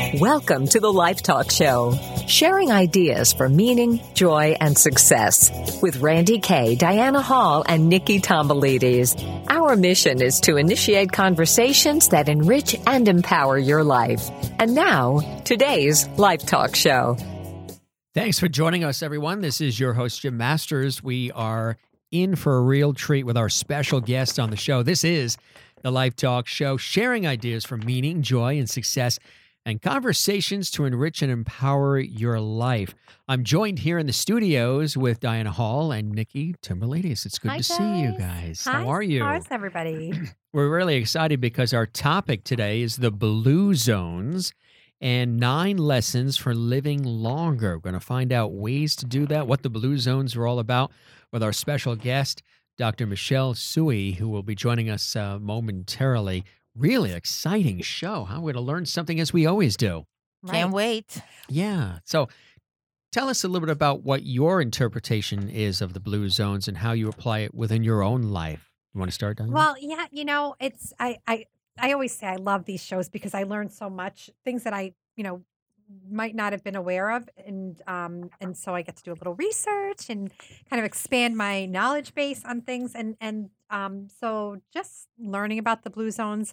Welcome to the Life Talk Show, sharing ideas for meaning, joy, and success with Randy Kay, Diana Hall, and Nikki Tomboulides. Our mission is to initiate conversations that enrich and empower your life. And now, today's Life Talk Show. Thanks for joining us, everyone. This is your host, Jim Masters. We are in for a real treat with our special guest on the show. This is the Life Talk Show, sharing ideas for meaning, joy, and success, and conversations to enrich and empower your life. I'm joined here in the studios with Diana Hall and Nikki Tomboulides. It's good to see you guys. Hi. How are you? How's everybody? We're really excited because our topic today is the Blue Zones and 9 lessons for living longer. We're going to find out ways to do that, what the Blue Zones are all about, with our special guest, Dr. Michelle Tsui, who will be joining us momentarily. Really exciting show. Huh? We're going to learn something as we always do. Can't wait. Yeah. So tell us a little bit about what your interpretation is of the Blue Zones and how you apply it within your own life. You want to start, Diana? Well, yeah, it's I always say I love these shows because I learn so much, things that I, might not have been aware of, and so I get to do a little research and kind of expand my knowledge base on things, and so just learning about the Blue Zones,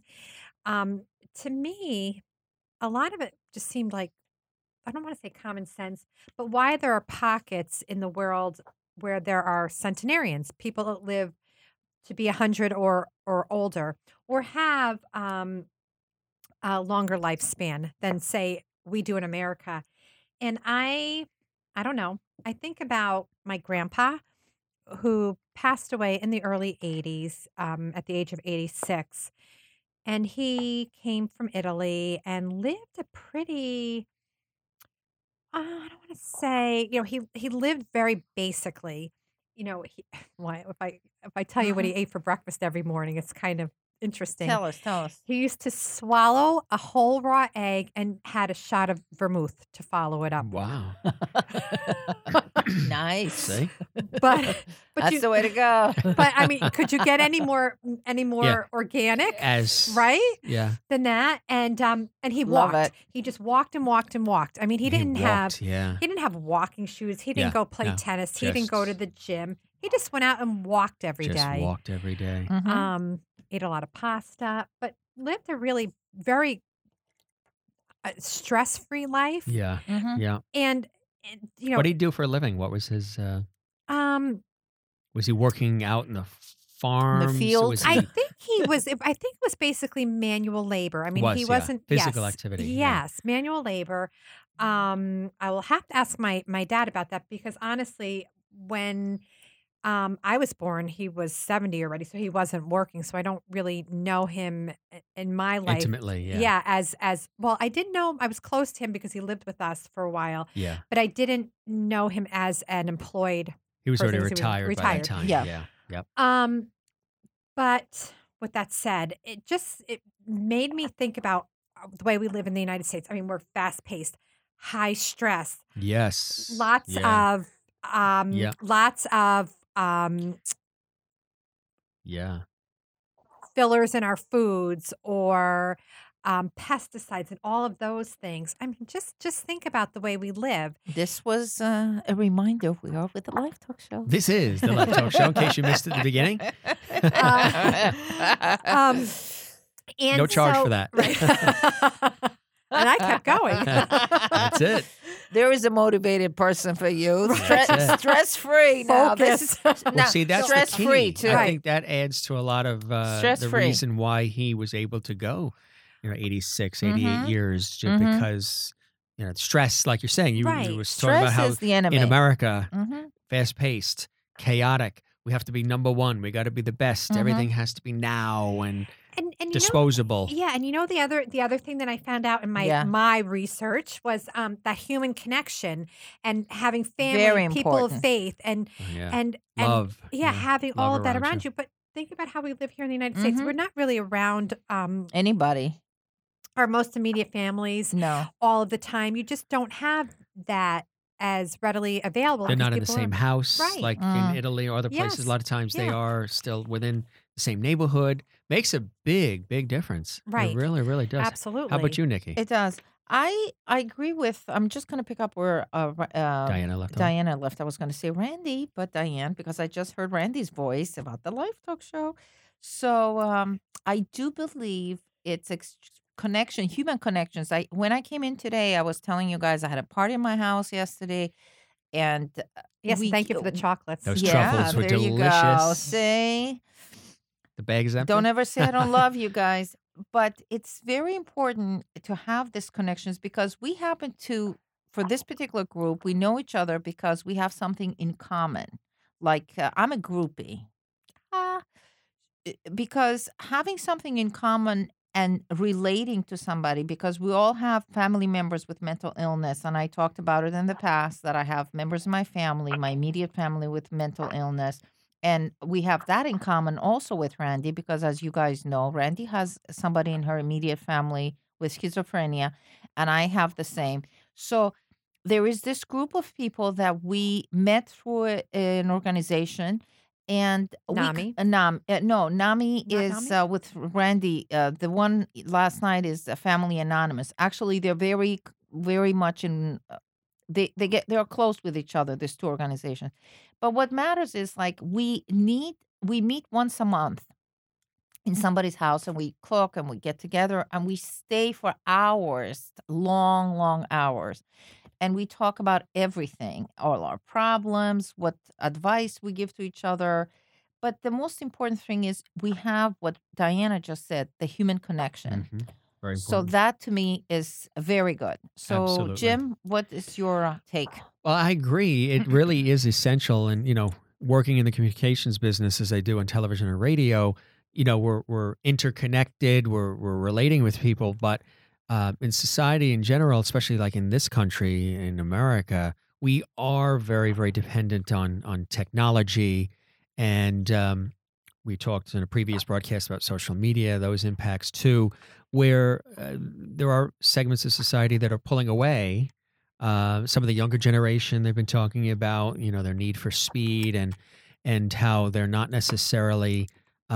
to me, a lot of it just seemed like, I don't want to say common sense, but why there are pockets in the world where there are centenarians, people that live to be 100 or older, or have a longer lifespan than, say, we do in America. And I don't know. I think about my grandpa, who passed away in the early 80s, at the age of 86. And he came from Italy and lived a pretty, I don't want to say, he lived very basically. If I tell you what he ate for breakfast every morning, it's kind of interesting. Tell us. He used to swallow a whole raw egg and had a shot of vermouth to follow it up. Wow. Nice. See? But That's the way to go. But I mean, could you get any more organic, right? Yeah. Than that? And he Love walked. it. He just walked and walked and walked. I mean, he didn't have walking shoes. He didn't go play tennis. He didn't go to the gym. He just went out and walked every day. Just walked every day. Ate a lot of pasta, but lived a really very stress-free life. Yeah. Yeah. And What did he do for a living? What was his was he working out in the farms? The fields? I think it was basically manual labor. I mean, he wasn't physical activity. Yes, manual labor. I will have to ask my dad about that, because honestly, when I was born, he was 70 already, so he wasn't working. So I don't really know him in my life Intimately, yeah. Yeah, as well. I did know I was close to him because he lived with us for a while. Yeah. But I didn't know him as an employed. He was already person, 'cause he was retired by that time. Yeah. Yep. But with that said, it made me think about the way we live in the United States. I mean, we're fast paced, high stress. Yes. Lots of yeah. fillers in our foods, or pesticides and all of those things. I mean, just think about the way we live. This was a reminder. We are with the Life Talk Show. This is the Life Talk Show, in case you missed it at the beginning. And No charge for that. Right. And I kept going. That's it. There is a motivated person for you. Stress-free now. Focus. Well, see, that's the stress-free, key. too. I think that adds to a lot of the Stress-free. reason why he was able to go, 86, 88 years, just because, stress, like you're saying. You was talking Stress about how is the enemy. in America, fast-paced, chaotic, we have to be number one. We got to be the best. Everything has to be now and disposable. And the other thing that I found out in my research was that human connection and having family, Very people of important. faith, and Love. having Love all of that around around you. But think about how we live here in the United States. We're not really around Anybody. our most immediate families No. all of the time. You just don't have that as readily available. They're not in the because same people house Right. like in Italy or other places. Yes. A lot of times they Yeah. are still within the same neighborhood. Makes a big, big difference. Right. It really, really does. Absolutely. How about you, Nikki? It does. I agree with. I'm just going to pick up where Diana left off. Diana left. I was going to say Randy, but Diane, because I just heard Randy's voice about the Life Talk show. So I do believe it's connection, human connections. When I came in today, I was telling you guys I had a party in my house yesterday, and Yes, thank you for the chocolates. Those yeah, truffles were there you go. delicious. See, The bag is empty. don't ever say I don't love you guys. But it's very important to have these connections because we happen to, for this particular group, we know each other because we have something in common. Like I'm a groupie. Because having something in common and relating to somebody, because we all have family members with mental illness. And I talked about it in the past that I have members of my family, my immediate family with mental illness. And we have that in common also with Randy, because as you guys know, Randy has somebody in her immediate family with schizophrenia, and I have the same. So there is this group of people that we met through an organization. And NAMI? No, NAMI Not is NAMI? with Randy. The one last night is Family Anonymous. Actually, they're very, very much in. They're close with each other. These two organizations, but what matters is like we meet once a month in somebody's house and we cook and we get together and we stay for hours, long hours. And we talk about everything, all our problems, what advice we give to each other. But the most important thing is we have what Diana just said, the human connection. Mhm. Very important. So that to me is very good. So Absolutely. Jim, what is your take? Well, I agree. It really is essential. And, working in the communications business as I do on television and radio, we're interconnected, we're relating with people, but in society in general, especially like in this country, in America, we are very, very dependent on technology. And we talked in a previous broadcast about social media, those impacts too, where there are segments of society that are pulling away. Some of the younger generation, they've been talking about, their need for speed and how they're not necessarily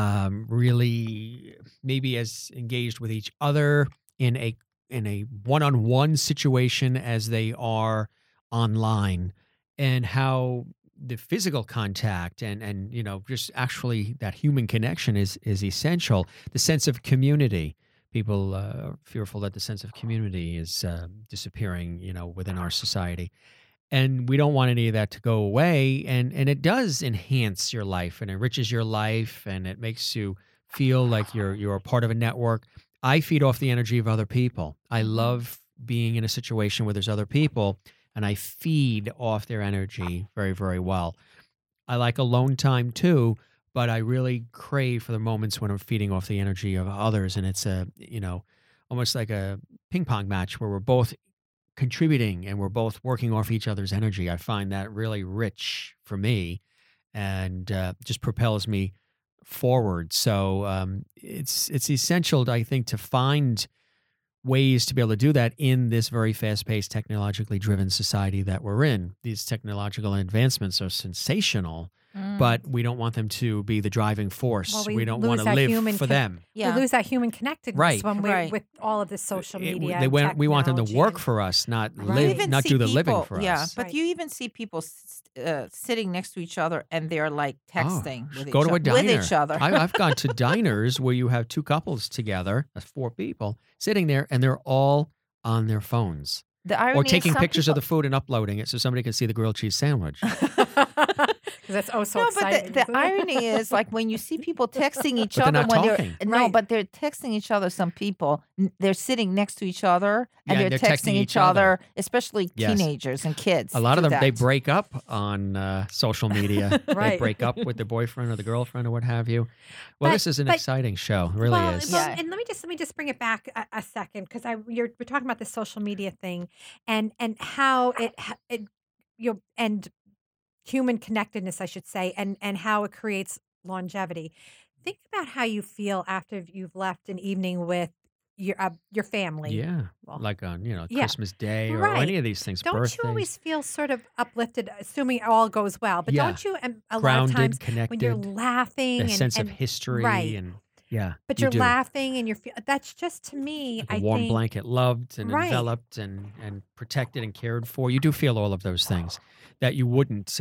really maybe as engaged with each other in a one-on-one situation as they are online, and how the physical contact and just actually that human connection is essential. The sense of community. People are fearful that the sense of community is disappearing, within our society. And we don't want any of that to go away. And it does enhance your life and enriches your life, and it makes you feel like you're a part of a network. I feed off the energy of other people. I love being in a situation where there's other people, and I feed off their energy very, very well. I like alone time too, but I really crave for the moments when I'm feeding off the energy of others. And it's almost like a ping pong match where we're both contributing and we're both working off each other's energy. I find that really rich for me, and just propels me forward. So it's essential, I think, to find ways to be able to do that in this very fast-paced, technologically driven society that we're in. These technological advancements are sensational, but we don't want them to be the driving force. Well, we don't want to live for them. Yeah. We lose that human connectedness Right. when Right. with all of this social media. We want them to technology. work for us, not You live, even not see do the living people- for yeah, us. but Right. you even see people sitting next to each other and they're like texting with, Go each to a diner. with each other. I've gone to diners where you have two couples together, that's 4 people, sitting there, and they're all on their phones. The irony Or is taking some pictures of people- the food and uploading it so somebody can see the grilled cheese sandwich. 'Cause that's so No, exciting. but the isn't it? irony is like when you see people texting each But they're other not when talking. they're Right. but they're texting each other. Some people they're sitting next to each other and Yeah, they're they're texting texting each each other. other, especially Yes. teenagers and kids. A lot of do them, they that. break up on social media. They Right. break up with their boyfriend or the girlfriend or what have you. Well, But- this is an but- exciting show. It really well, is. well, Yeah. and let me just bring it back a second, because we're talking about the social media thing and how it and human connectedness, I should say, and how it creates longevity. Think about how you feel after you've left an evening with your family. Yeah. Well, Like on, yeah. Christmas Day or Right. any of these things, Don't birthdays. you always feel sort of uplifted, assuming all goes well? But Yeah. don't you? A lot of Grounded, times when connected, you're laughing a and sense of and- history right. and Yeah, but you you're do. laughing and that's just to me, Like a I warm think, blanket, loved and right. enveloped and protected and cared for. You do feel all of those things that you wouldn't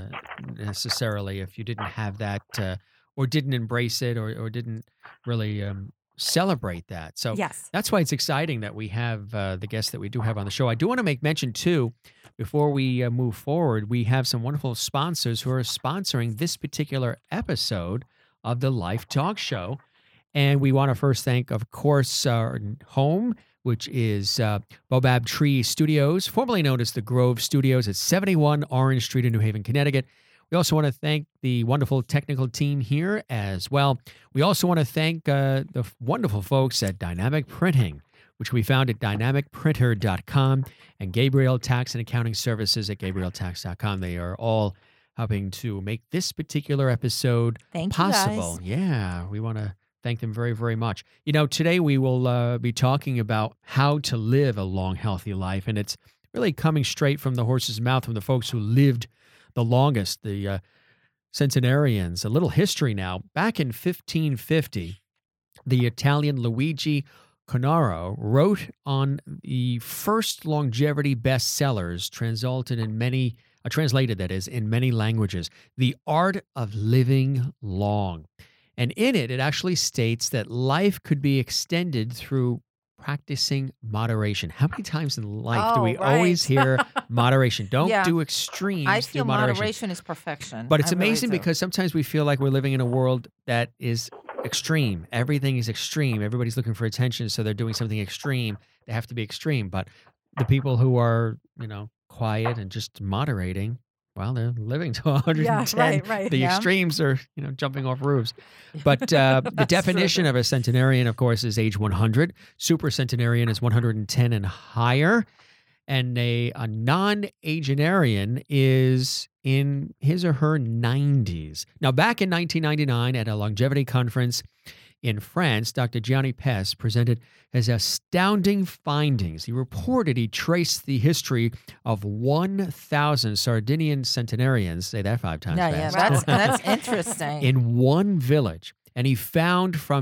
necessarily if you didn't have that or didn't embrace it or didn't really celebrate that. So Yes. that's why it's exciting that we have the guests that we do have on the show. I do want to make mention too, before we move forward, we have some wonderful sponsors who are sponsoring this particular episode of the Life Talk Show. And we want to first thank, of course, our home, which is Bobab Tree Studios, formerly known as the Grove Studios at 71 Orange Street in New Haven, Connecticut. We also want to thank the wonderful technical team here as well. We also want to thank the wonderful folks at Dynamic Printing, which we found at dynamicprinter.com, and Gabriel Tax and Accounting Services at gabrieltax.com. They are all helping to make this particular episode Thank possible. you guys. Yeah, we want to thank them very, very much. You know, today we will be talking about how to live a long, healthy life, and it's really coming straight from the horse's mouth from the folks who lived the longest, the centenarians. A little history now. Back in 1550, the Italian Luigi Cornaro wrote on the first longevity bestsellers, translated that is, in many languages, The Art of Living Long. And in it, it actually states that life could be extended through practicing moderation. How many times in life do we always hear moderation? Don't Yeah. do extremes. I do feel moderation is perfection. But it's I really amazing do. because sometimes we feel like we're living in a world that is extreme. Everything is extreme. Everybody's looking for attention, so they're doing something extreme. They have to be extreme. But the people who are, quiet and just moderating, well, they're living to 110. right. The Yeah. extremes are, jumping off roofs. But the definition of a centenarian, of course, is age 100. Super centenarian is 110 and higher. And a non-agenarian is in his or her 90s. Now, back in 1999 at a longevity conference in France, Dr. Gianni Pes presented his astounding findings. He reported he traced the history of 1,000 Sardinian centenarians, say that 5 times Yeah, fast, that's interesting. in one village. And he found from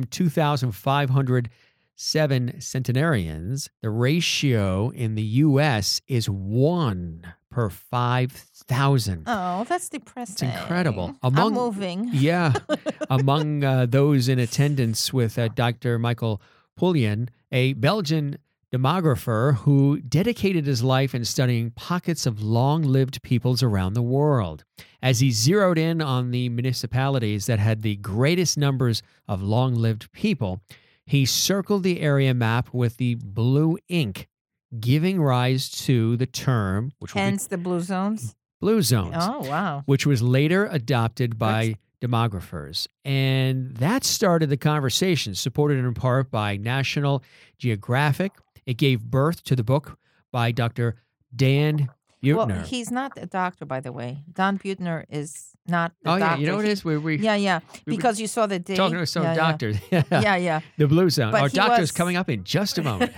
2,507 centenarians, the ratio in the U.S. is 1 per 5,000. Oh, that's depressing. It's incredible. I'm moving. Yeah. Among those in attendance with Dr. Michael Poulian, a Belgian demographer who dedicated his life in studying pockets of long-lived peoples around the world. As he zeroed in on the municipalities that had the greatest numbers of long-lived people, he circled the area map with the blue ink, giving rise to the term, which would be Hence the blue zones. blue zones, Oh, wow. which was later adopted by demographers. And that started the conversation, supported in part by National Geographic. It gave birth to the book by Dr. Dan Buettner. Well, he's not a doctor, by the way. Don Buettner is not a doctor. Yeah, you know what it is? We Yeah. we were Because you saw the date. talking to some yeah, doctor. Yeah. The blue zone. But Our he doctor is was- coming up in just a moment.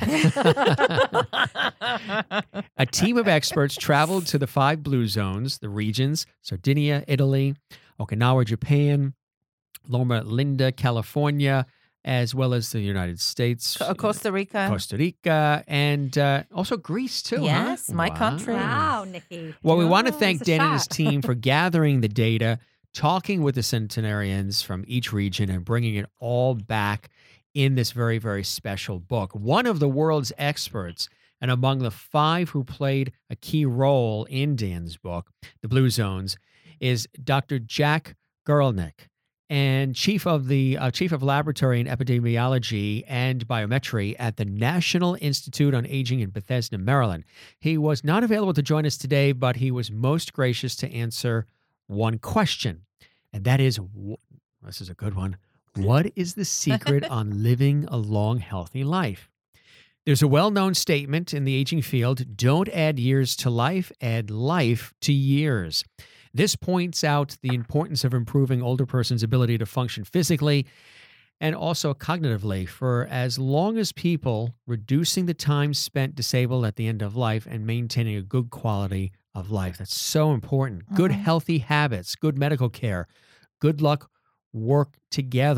A team of experts traveled to the 5 blue zones, the regions, Sardinia, Italy, Okinawa, Japan, Loma Linda, California, as well as the United States, Costa Rica. Costa Rica, and also Greece, too. Yes, huh? my country. Wow, Nikki. Well, we want to Oh, thank it's a Dan and his shot. team for gathering the data, talking with the centenarians from each region, and bringing it all back in this very, very special book. One of the world's experts, and among the 5 who played a key role in Dan's book, The Blue Zones, is Dr. Jack Guralnick, and chief of laboratory in epidemiology and biometry at the National Institute on Aging in Bethesda, Maryland. He was not available to join us today, but he was most gracious to answer one question, and that is, this is a good one, what is the secret on living a long, healthy life? There's a well-known statement in the aging field, don't add years to life, add life to years. This points out the importance of improving older person's ability to function physically and also cognitively for as long as people reducing the time spent disabled at the end of life and maintaining a good quality of life. That's so important. Good, healthy habits, good medical care, good luck work together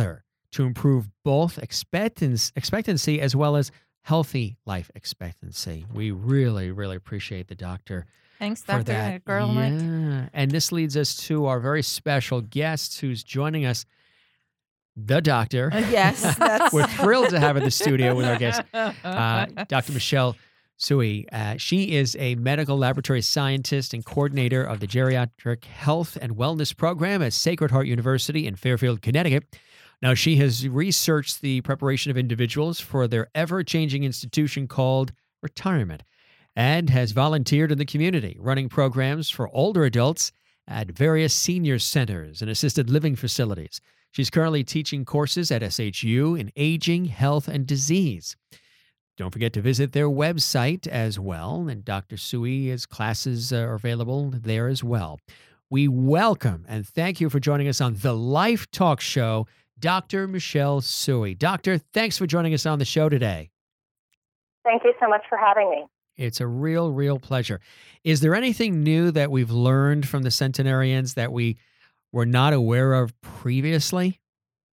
to improve both expectancy as well as healthy life expectancy. We really, really appreciate the doctor Thanks, for Dr. that. Gerlach. Yeah. And this leads us to our very special guest who's joining us, the doctor. Yes, that's We're thrilled to have her in the studio with our guest, Dr. Michelle Tsui. She is a medical laboratory scientist and coordinator of the Geriatric Health and Wellness Program at Sacred Heart University in Fairfield, Connecticut. Now, she has researched the preparation of individuals for their ever-changing institution called retirement and has volunteered in the community, running programs for older adults at various senior centers and assisted living facilities. She's currently teaching courses at SHU in aging, health, and disease. Don't forget to visit their website as well, and Dr. Tsui, classes are available there as well. We welcome and thank you for joining us on the Life Talk Show, Dr. Michelle Tsui. Doctor, thanks for joining us on the show today. Thank you so much for having me. It's a real pleasure. Is there anything new that we've learned from the centenarians that we were not aware of previously?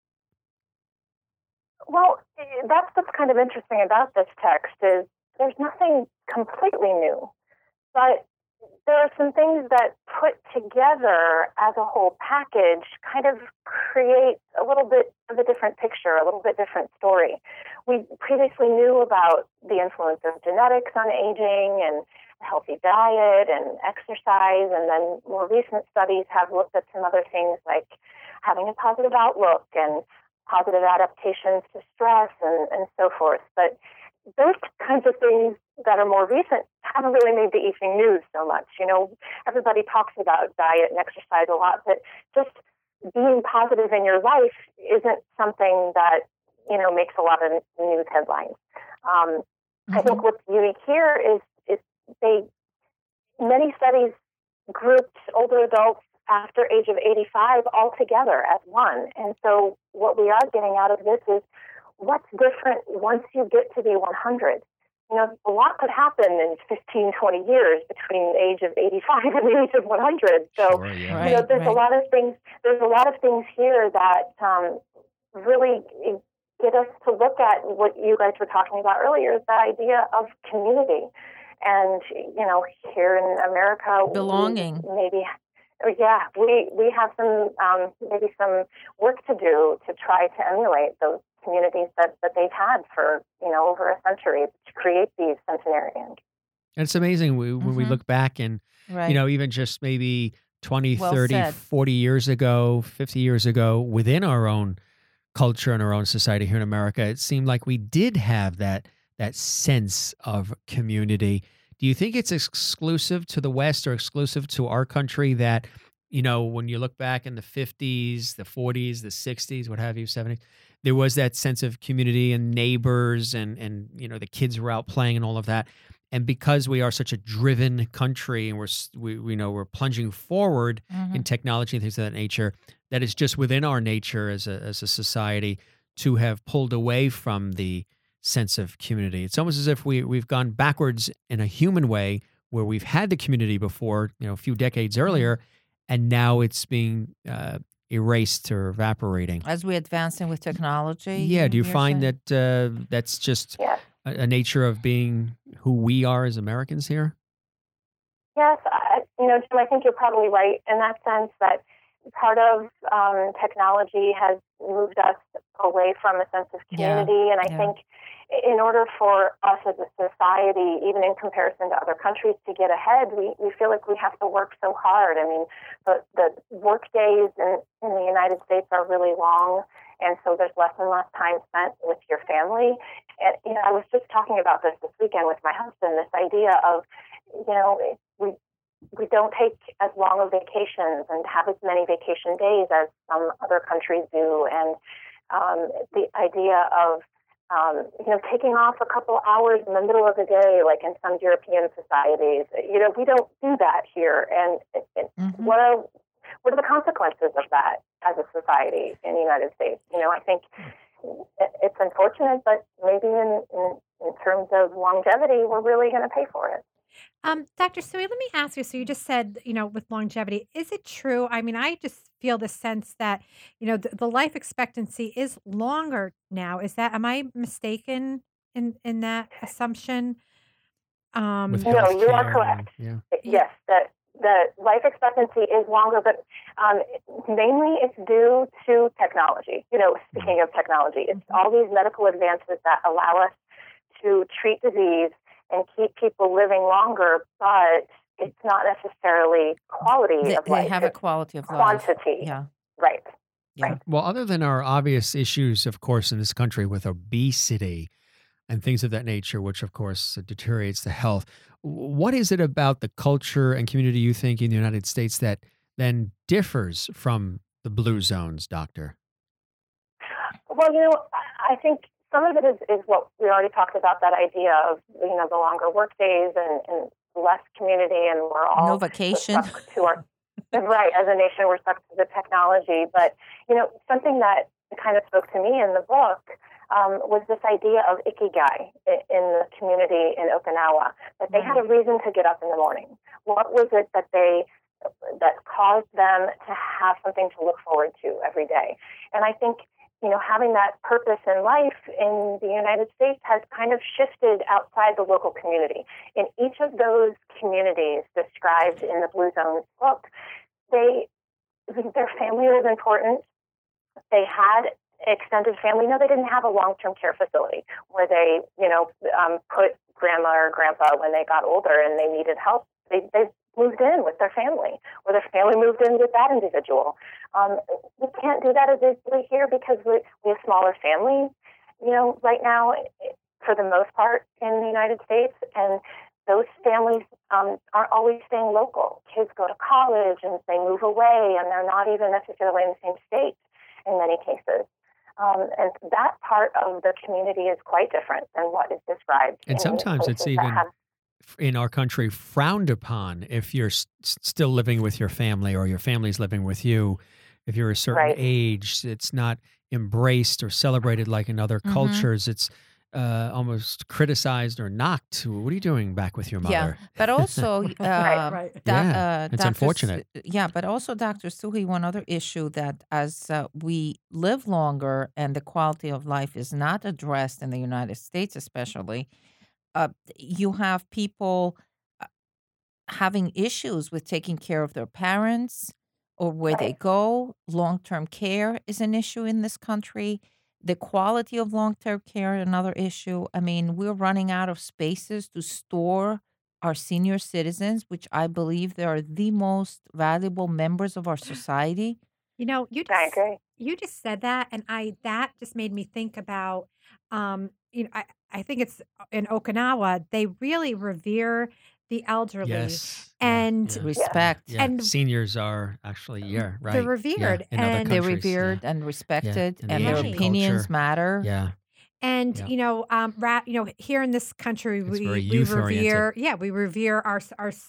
Well, that's what's kind of interesting about this text is there's nothing completely new, but there are some things that put together as a whole package kind of create a little bit of a different picture, a little bit different story. We previously knew about the influence of genetics on aging and a healthy diet and exercise, and then more recent studies have looked at some other things like having a positive outlook and positive adaptations to stress and so forth. But those kinds of things that are more recent haven't really made the evening news so much. You know, everybody talks about diet and exercise a lot, but just being positive in your life isn't something that, you know, makes a lot of news headlines. I think what's unique here is many studies grouped older adults after age of 85 all together as one. And so what we are getting out of this is what's different once you get to be 100. You know, a lot could happen in 15, 20 years between the age of 85 and the age of 100. So, Sure, yeah. you know, there's a lot of things here that really get us to look at what you guys were talking about earlier, the idea of community. And, you know, here in America, belonging. We have some maybe some work to do to try to emulate those communities that they've had for, you know, over a century to create these centenarians. And it's amazing when we look back and, you know, even just maybe 20, 30, 40 years ago, 50 years ago, within our own culture and our own society here in America, it seemed like we did have that sense of community. Do you think it's exclusive to the West or exclusive to our country that, you know, when you look back in the 50s, the 40s, the 60s, what have you, 70s, there was that sense of community and neighbors and you know, the kids were out playing and all of that. And because we are such a driven country and we're plunging forward in technology and things of that nature, that is just within our nature as a society to have pulled away from the sense of community. It's almost as if we've gone backwards in a human way where we've had the community before, you know, a few decades earlier, and now it's being erased or evaporating. As we're advancing with technology? Yeah. Do you find that that's just a nature of being who we are as Americans here? Yes. You know, Jim, I think you're probably right in that sense that part of technology has moved us away from a sense of community. And I think in order for us as a society, even in comparison to other countries, to get ahead, we feel like we have to work so hard. I mean, the work days in the United States are really long, and so there's less and less time spent with your family. And, you know, I was just talking about this weekend with my husband, this idea of, you know, we don't take as long of vacations and have as many vacation days as some other countries do. And the idea of, you know, taking off a couple hours in the middle of the day, like in some European societies, you know, we don't do that here. And what are the consequences of that as a society in the United States? You know, I think it's unfortunate, but maybe in terms of longevity, we're really going to pay for it. Dr. Sui, let me ask you. So you just said, with longevity, is it true? I mean, I just feel the sense that, the life expectancy is longer now. Am I mistaken in that assumption? With No, you are healthcare correct. yeah. Yes, that the life expectancy is longer, but mainly it's due to technology. Speaking of technology, it's all these medical advances that allow us to treat disease and keep people living longer, but it's not necessarily quality of life. They have a quality of quantity. life. Yeah. Right. Yeah. Right. Well, other than our obvious issues, of course, in this country with obesity and things of that nature, which of course deteriorates the health, what is it about the culture and community you think in the United States that then differs from the blue zones, doctor? Well, I think some of it is what we already talked about, that idea of, the longer work days and less community, and we're all No vacation. stuck to our, right, as a nation, we're stuck to the technology. But, something that kind of spoke to me in the book was this idea of ikigai in the community in Okinawa, that they had a reason to get up in the morning. What was it that caused them to have something to look forward to every day? And I think, having that purpose in life in the United States has kind of shifted outside the local community. In each of those communities described in the Blue Zones book, their family was important. They had extended family. No, they didn't have a long-term care facility where they, put grandma or grandpa when they got older and they needed help. They moved in with their family, or their family moved in with that individual. We can't do that as easily here because we have smaller families, right now, for the most part in the United States. And those families aren't always staying local. Kids go to college and they move away, and they're not even necessarily in the same state in many cases. And that part of the community is quite different than what is described. And sometimes it's even in our country frowned upon if you're still living with your family or your family's living with you. If you're a certain age, it's not embraced or celebrated like in other cultures. It's almost criticized or knocked. What are you doing back with your mother? Yeah, but also, it's unfortunate. But also, Dr. Suhi, one other issue that as we live longer and the quality of life is not addressed in the United States, especially, you have people having issues with taking care of their parents or where they go. Long-term care is an issue in this country. The quality of long-term care, another issue. I mean, we're running out of spaces to store our senior citizens, which I believe they are the most valuable members of our society. You just said that, and that just made me think about, I think it's in Okinawa, they really revere the elderly. Yes. And respect. Yeah. And seniors are actually, right. They're revered. In other And they're countries, revered and respected, And and the their Asian opinions culture. matter. Yeah. And here in this country, It's very we youth-oriented. revere, we revere our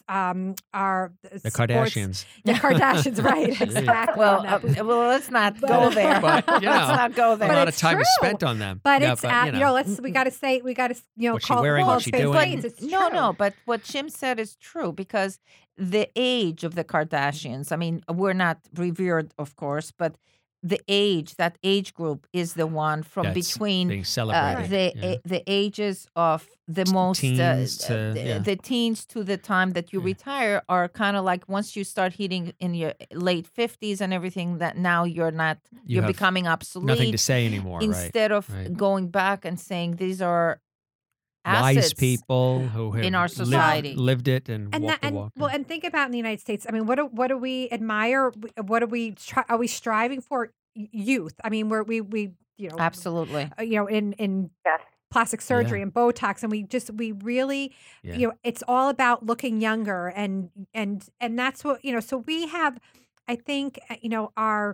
The sports- Kardashians. The Kardashians, right? Exactly. Well, let's not go there. But, let's not go A there. lot of it's time is true. spent on them. But Yeah, it's we got to say What's she call wearing, call what's she spades doing? spades. It's No, true. but what Jim said is true because the age of the Kardashians, I mean, we're not revered, of course, but the age group is the one from That's between being celebrated. the ages of the most Teens to- the teens to the time that you retire are kind of like once you start hitting in your late 50s and everything, that now you're You have becoming obsolete. Nothing to say anymore, Instead of Right. going back and saying these are Wise assets people who have in our society. lived it and walked the walk. and think about in the United States. I mean, what do we admire? What are we striving for? Youth. I mean, we Absolutely. In Yes. plastic surgery and Botox, and we really it's all about looking younger, and that's what so we have. I think our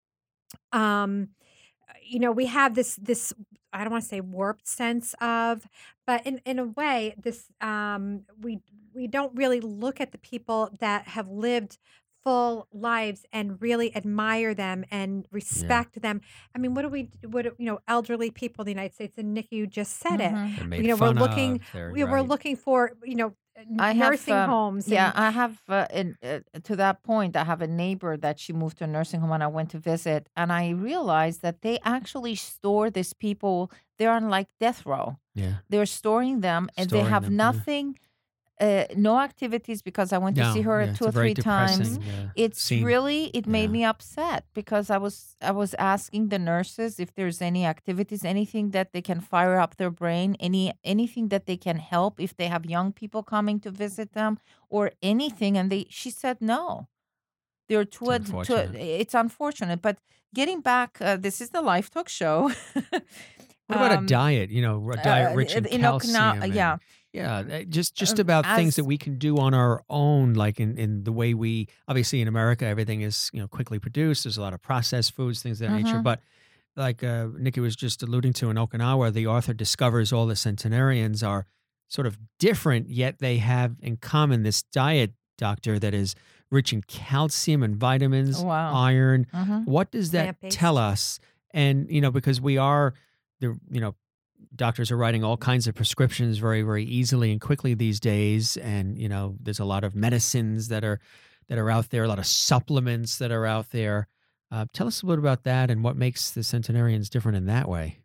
we have this I don't want to say warped sense of, but in a way this we don't really look at the people that have lived full lives and really admire them and respect them. I mean, elderly people in the United States, and Nikki, you just said it. Mhm. They're made We're fun looking of. They're, we're right. looking for I nursing have, homes. yeah, And I have, to that point, I have a neighbor that she moved to a nursing home and I went to visit. And I realized that they actually store these people, they're on like death row. Yeah. They're storing them and they Storing have them. Yeah. nothing, no activities because I went to see No. her Yeah. 2 It's or a very 3 times. depressing It's scene. really, it made Yeah. me upset because I was asking the nurses if there's any activities, anything that they can fire up their brain, anything that they can help if they have young people coming to visit them or anything, and she said no. They're It's unfortunate. it's unfortunate, but getting back, this is the Life Talk show. What about a um, diet? A diet rich in in Okinawa, calcium yeah. and just about things As that we can do on our own, like in the way we obviously in America everything is quickly produced. There's a lot of processed foods, things of that nature. Mhm. But like Nikki was just alluding to in Okinawa, the author discovers all the centenarians are sort of different, yet they have in common this diet, doctor, that is rich in calcium and vitamins, Wow. iron. Mhm. What does that Plant-based. tell us? And because we are the doctors are writing all kinds of prescriptions very, very easily and quickly these days. And, there's a lot of medicines that are out there, a lot of supplements that are out there. Tell us a little about that and what makes the centenarians different in that way.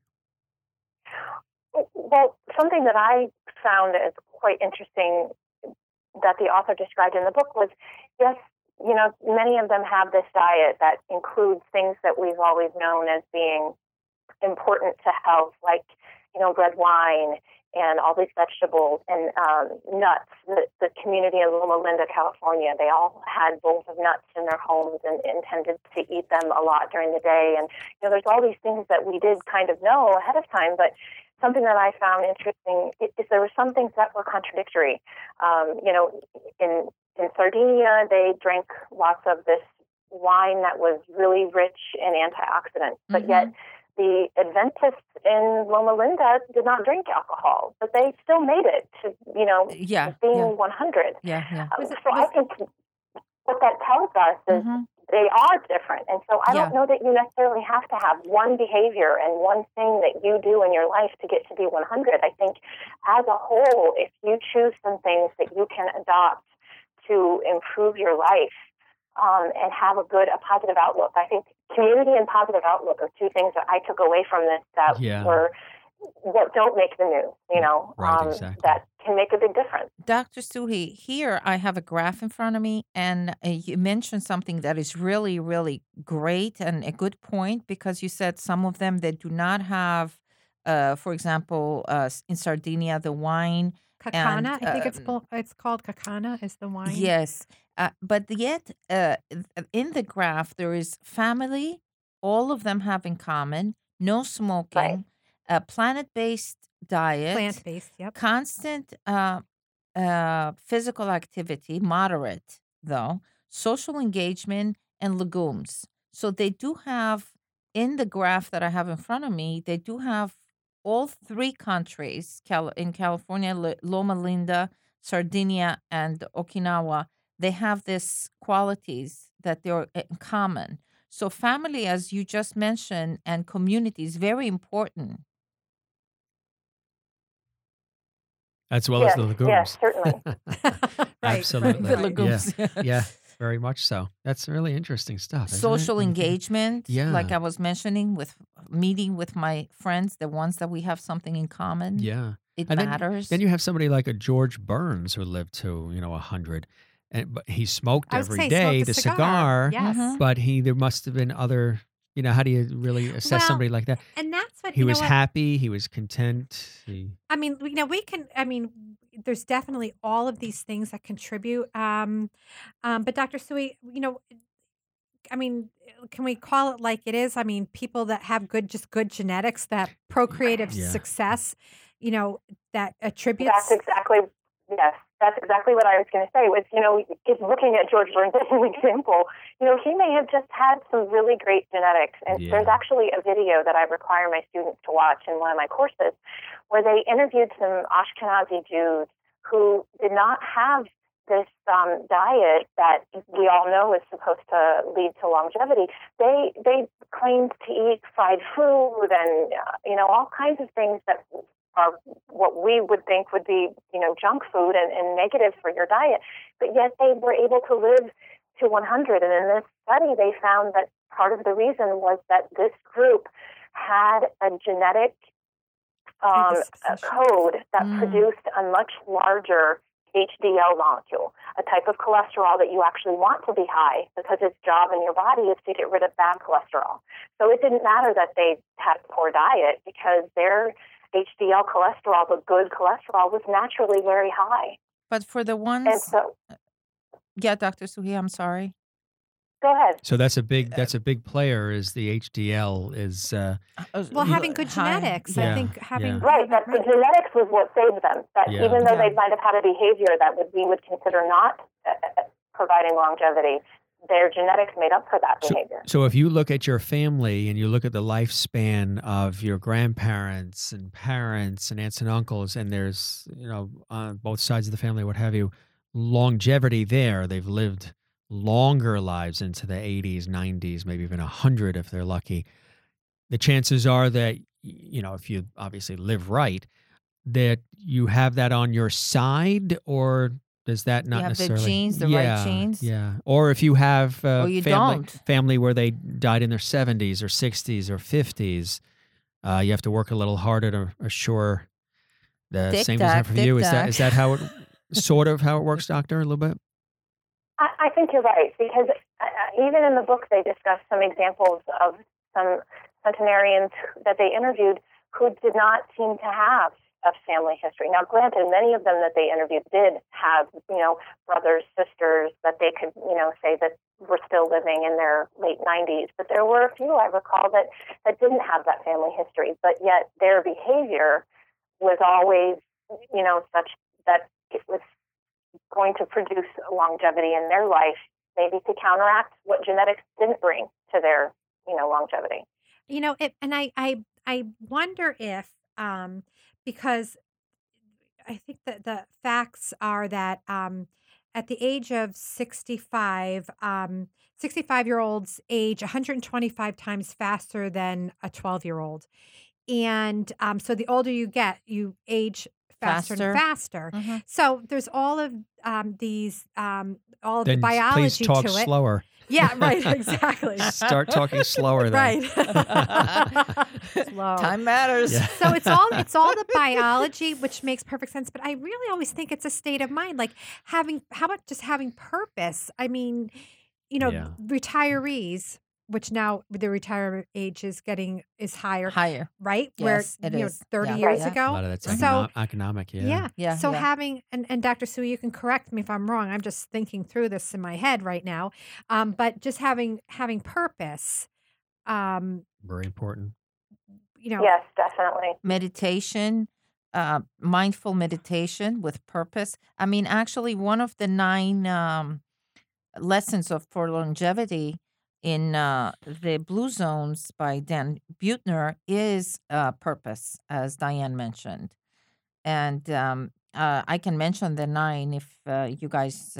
Well, something that I found as quite interesting that the author described in the book was, yes, many of them have this diet that includes things that we've always known as being important to health, like, red wine and all these vegetables and nuts. The community in Loma Linda, California, they all had bowls of nuts in their homes and intended to eat them a lot during the day. And, there's all these things that we did kind of know ahead of time, but something that I found interesting is there were some things that were contradictory. In Sardinia, they drank lots of this wine that was really rich in antioxidants, but yet the Adventists in Loma Linda did not drink alcohol, but they still made it to, being 100. Yeah. So I think what that tells us is they are different. And so I don't know that you necessarily have to have one behavior and one thing that you do in your life to get to be 100. I think as a whole, if you choose some things that you can adopt to improve your life, and have a positive outlook. I think community and positive outlook are two things that I took away from this that were that don't make the news, Right, exactly. that can make a big difference. Dr. Suhi, here I have a graph in front of me, and you mentioned something that is really, really great and a good point because you said some of them that do not have, for example, in Sardinia, the wine. Kakana, And, I think it's called Kakana is the wine. yes, but yet in the graph there is family. All of them have in common no smoking, a planet-based diet, Plant-based, yep. constant physical activity, moderate though, social engagement, and legumes. So they do have in the graph that I have in front of me. They do have all 3 countries, in California, Loma Linda, Sardinia, and Okinawa, they have these qualities that they're in common. So family, as you just mentioned, and community is very important. As well as the legumes. Yes, certainly. Absolutely. The legumes. Yeah, very much so. That's really interesting stuff. Isn't Social it? engagement, Yeah. like I was mentioning, with meeting with my friends, the ones that we have something in common. Yeah. It And matters. Then you have somebody like a George Burns who lived to 100, but he smoked I would every say day smoked the a cigar. Yes. Mhm. But there must have been other. How do you really assess Well, somebody like that? And that's what He you was know what? happy. He was content. I mean, there's definitely all of these things that contribute. But Dr. Sui, can we call it like it is? I mean, people that have good genetics, that procreative Yeah. success, that attributes. That's exactly what I was going to say. Was just looking at George Burns as an example, he may have just had some really great genetics. And there's actually a video that I require my students to watch in one of my courses, where they interviewed some Ashkenazi Jews who did not have this diet that we all know is supposed to lead to longevity. They claimed to eat fried food and all kinds of things that are what we would think would be, junk food and negative for your diet. But yet they were able to live to 100. And in this study, they found that part of the reason was that this group had a genetic a code that produced a much larger HDL molecule, a type of cholesterol that you actually want to be high because its job in your body is to get rid of bad cholesterol. So it didn't matter that they had a poor diet because their HDL cholesterol, the good cholesterol, was naturally very high. But for the ones... And so, yeah, Dr. Suhi, I'm sorry. Go ahead. So that's a big player. Is the HDL is having good genetics. Yeah, I think having right. That the genetics was what saved them. That even though they might have had a behavior that we would consider not providing longevity, their genetics made up for that behavior. So if you look at your family and you look at the lifespan of your grandparents and parents and aunts and uncles, and there's on both sides of the family, what have you, longevity there. They've lived longer lives into the 80s, 90s, maybe even 100 if they're lucky. The chances are that, if you obviously live right, that you have that on your side, or does that not necessarily? The genes, the right genes? Yeah. Or if you have family where they died in their 70s or 60s or 50s, you have to work a little harder to assure the same doesn't happen for you. Is that how it sort of how it works, Doctor, a little bit? I think you're right, because even in the book they discuss some examples of some centenarians that they interviewed who did not seem to have a family history. Now, granted, many of them that they interviewed did have, brothers, sisters that they could, say that were still living in their late 90s. But there were a few, I recall, that didn't have that family history, but yet their behavior was always, such that it was going to produce longevity in their life, maybe to counteract what genetics didn't bring to their, longevity. And I wonder if, because I think that the facts are that at the age of 65, 65-year-olds age 125 times faster than a 12-year-old. And so the older you get, you age faster and faster. Mm-hmm. So there's all of these, all of the biology to it. Please talk slower. Yeah, right, exactly. Start talking slower then. Right. Slow. Time matters. Yeah. So it's all the biology, which makes perfect sense. But I really always think it's a state of mind. Like how about just having purpose? I mean, retirees, which now the retirement age is higher, right? Yes, where 30 years ago. A lot of that's economic, yeah. So having and Dr. Sue, you can correct me if I'm wrong. I'm just thinking through this in my head right now. But just having purpose. Very important. Yes, definitely. Meditation, mindful meditation with purpose. I mean, actually, one of the 9 lessons for longevity in the Blue Zones by Dan Buettner is purpose, as Diane mentioned. And I can mention the 9 if you guys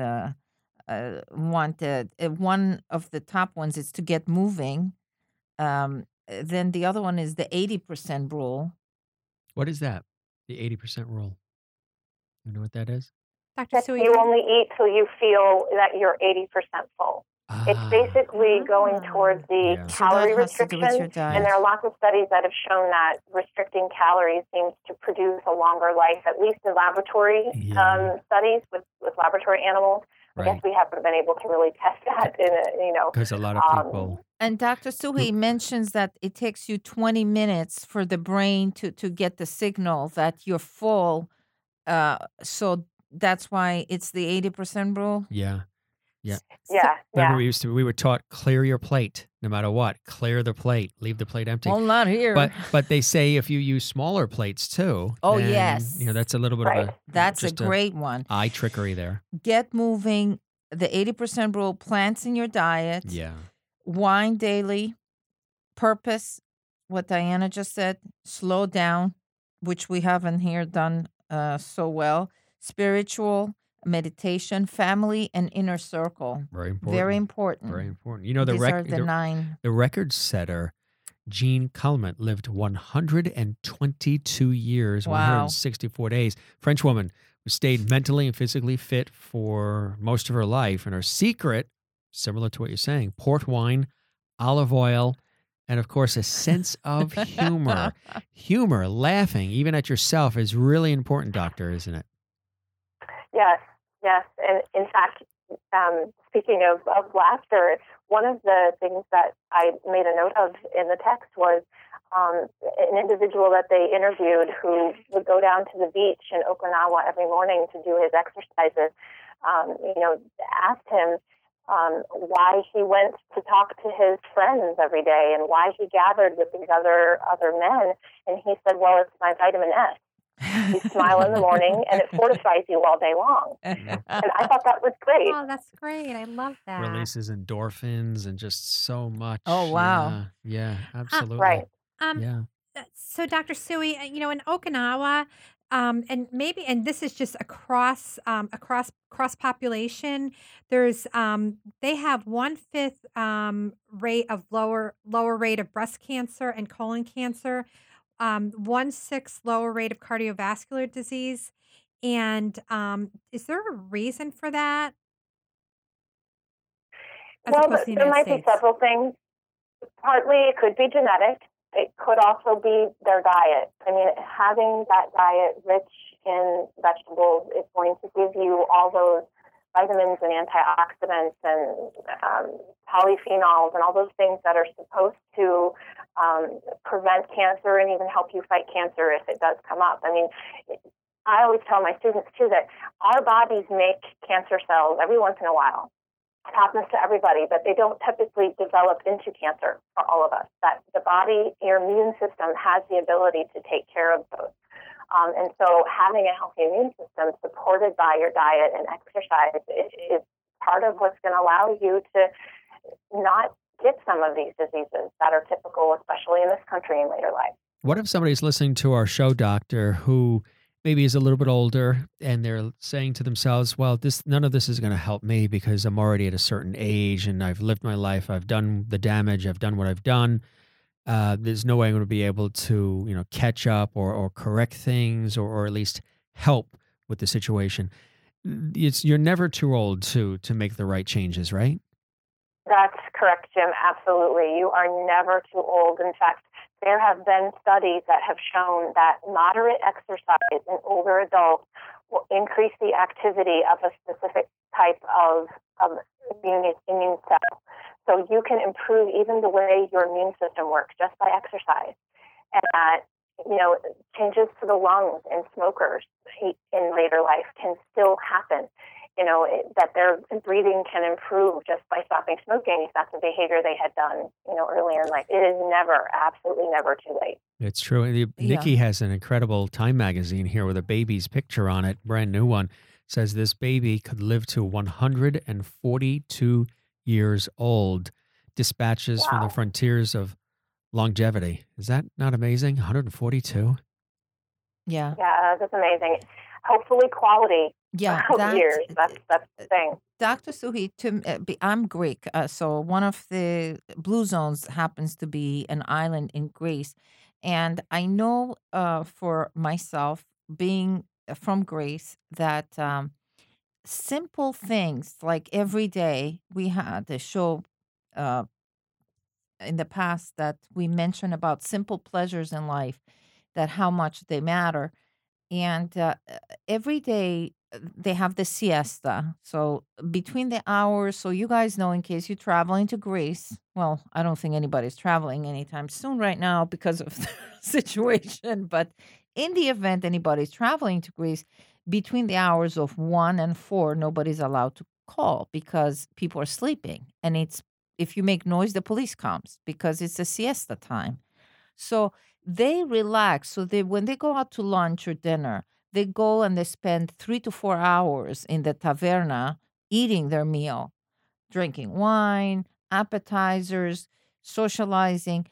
want. One of the top ones is to get moving. Then the other one is the 80% rule. What is that? The 80% rule. You know what that is? Dr. Sue, you only eat till you feel that you're 80% full. It's basically going towards the calorie restriction, and there are lots of studies that have shown that restricting calories seems to produce a longer life, at least in laboratory studies with laboratory animals. I guess we haven't been able to really test that because a lot of people. And Dr. Suhi mentions that it takes you 20 minutes for the brain to get the signal that you're full. So that's why it's the 80% rule. Yeah. Yeah. Remember, we were taught clear your plate, no matter what. Clear the plate, leave the plate empty. Well, not here. But they say if you use smaller plates too. Oh, then, yes. That's a little bit of a. That's a great one. Eye trickery there. Get moving. The 80% rule. Plants in your diet. Yeah. Wine daily. Purpose. What Diana just said. Slow down, which we haven't here done so well. Spiritual. Meditation, family, and inner circle. Very important. Very important. Very important. These are the 9. The record setter Jean Calment lived 122 years, Wow. 164 days. French woman who stayed mentally and physically fit for most of her life. And her secret, similar to what you're saying, port wine, olive oil, and of course, a sense of humor. Humor, laughing, even at yourself, is really important, doctor, isn't it? Yes, yes. And in fact, speaking of laughter, one of the things that I made a note of in the text was an individual that they interviewed who would go down to the beach in Okinawa every morning to do his exercises. Asked him why he went to talk to his friends every day and why he gathered with these other men. And he said, well, it's my vitamin S. You smile in the morning, and it fortifies you all day long. And I thought that was great. Oh, that's great. I love that. Releases endorphins and just so much. Oh, wow. Yeah, absolutely. Right. Yeah. So, Dr. Sui, in Okinawa, and this is just across population. There's they have 1/5 rate of lower rate of breast cancer and colon cancer, 1/6 lower rate of cardiovascular disease, and is there a reason for that? As Well, opposed to the there United might be States? several things. Partly it could be genetic. It could also be their diet. I mean, having that diet rich in vegetables is going to give you all those vitamins and antioxidants and polyphenols and all those things that are supposed to prevent cancer and even help you fight cancer if it does come up. I mean, I always tell my students, too, that our bodies make cancer cells every once in a while. It happens to everybody, but they don't typically develop into cancer for all of us. That the body, your immune system has the ability to take care of those. And so having a healthy immune system supported by your diet and exercise is part of what's going to allow you to not get some of these diseases that are typical, especially in this country in later life. What if somebody's listening to our show, doctor, who maybe is a little bit older and they're saying to themselves, well, none of this is going to help me because I'm already at a certain age and I've lived my life. I've done the damage. I've done what I've done. There's no way I'm going to be able to, catch up or correct things or at least help with the situation. You're never too old to make the right changes, right? That's correct, Jim. Absolutely. You are never too old. In fact, there have been studies that have shown that moderate exercise in older adults will increase the activity of a specific type of immune cell. So you can improve even the way your immune system works just by exercise. And that, changes to the lungs in smokers in later life can still happen. That their breathing can improve just by stopping smoking if that's a behavior they had done, earlier in life. It is absolutely never too late. It's true. Nikki has an incredible Time magazine here with a baby's picture on it, brand new one. Says this baby could live to 142 years old. Dispatches from the frontiers of longevity. Is that not amazing? 142? Yeah. Yeah, that's amazing. Hopefully quality. Yeah, years. That's the thing. Dr. Suhi, I'm Greek, so one of the blue zones happens to be an island in Greece, and I know for myself, being from Greece, that simple things like every day we had a show in the past that we mentioned about simple pleasures in life, that how much they matter. And every day they have the siesta. So between the hours, so you guys know, in case you're traveling to Greece, well, I don't think anybody's traveling anytime soon right now because of the situation. But in the event anybody's traveling to Greece, between the hours of 1 and 4, nobody's allowed to call because people are sleeping. And if you make noise, the police comes because it's a siesta time. So they relax. So when they go out to lunch or dinner, they go and they spend 3 to 4 hours in the taverna eating their meal, drinking wine, appetizers, socializing.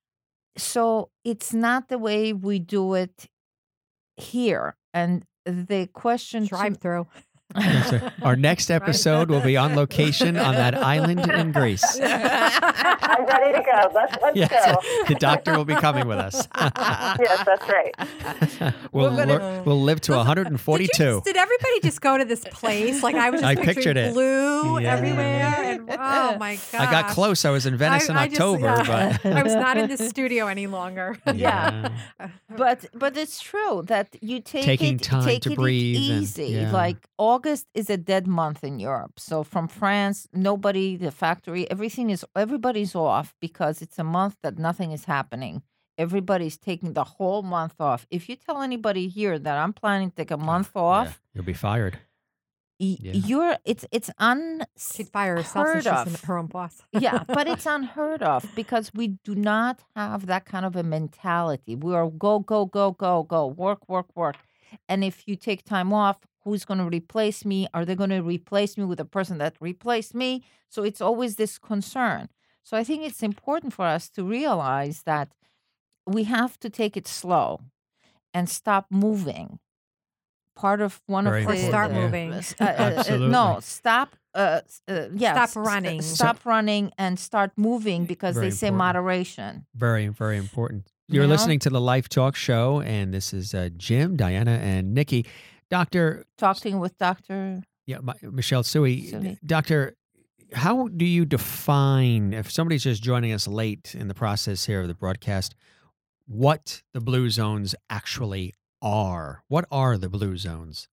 So it's not the way we do it here. And the question Drive through. Our next episode will be on location on that island in Greece. I'm ready to go. Let's go. The doctor will be coming with us. Yes, that's right. We'll live to 142. Did everybody just go to this place? Like I was just I picturing pictured it. blue everywhere. And oh my God. I got close. I was in Venice in October, but I was not in the studio any longer. Yeah. But it's true that you Taking time to breathe easy. and- Like August is a dead month in Europe. So from France, the factory, everybody's off because it's a month that nothing is happening. Everybody's taking the whole month off. If you tell anybody here that I'm planning to take a month off, you'll be fired. it's She'd fire herself since she's her own boss. yeah, but it's unheard of because we do not have that kind of a mentality. We are go, go, go, go, go, work, work, work. And if you take time off, who's going to replace me? Are they going to replace me with the person that replaced me? So it's always this concern. So I think it's important for us to realize that we have to take it slow and stop moving. Part of one Very of the important, Start moving. Absolutely. No, stop. Stop running. Stop running and start moving because Very they say important. moderation. Very, very important. You're You know? listening to the Life Talk Show, and this is Jim, Diana, and Nikki. Doctor, Talking with Dr. Michelle Suey. Suey. Doctor, how do you define, if somebody's just joining us late in the process here of the broadcast, what the blue zones actually are? What are the blue zones?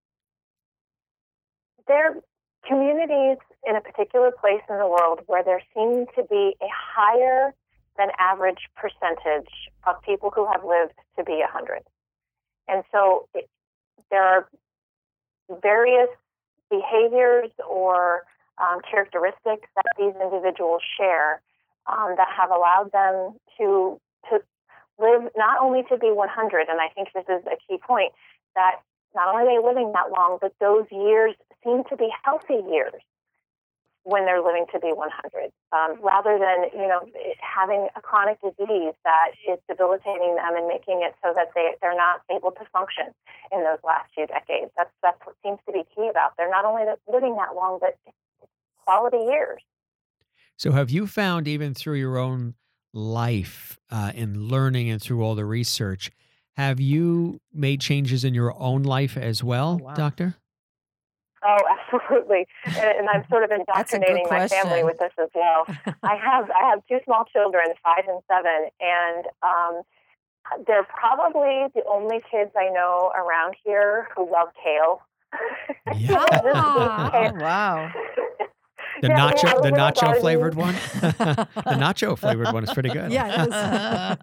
They're communities in a particular place in the world where there seems to be a higher than average percentage of people who have lived to be 100. And so there are various behaviors or characteristics that these individuals share that have allowed them to live not only to be 100, and I think this is a key point, that not only are they living that long, but those years seem to be healthy years when they're living to be 100, rather than having a chronic disease that is debilitating them and making it so that they're not able to function in those last few decades. That's what seems to be key about. They're not only living that long, but quality years. So have you found, even through your own life in learning and through all the research, have you made changes in your own life as well, Oh, wow. Doctor? Oh, absolutely. And I'm sort of indoctrinating my family with this as well. I have two small children, 5 and 7, and they're probably the only kids I know around here who love kale. Yeah. Oh, wow. The Yeah, we have a little nacho garden. flavored one? The nacho flavored one is pretty good. Yeah, it is. Yeah,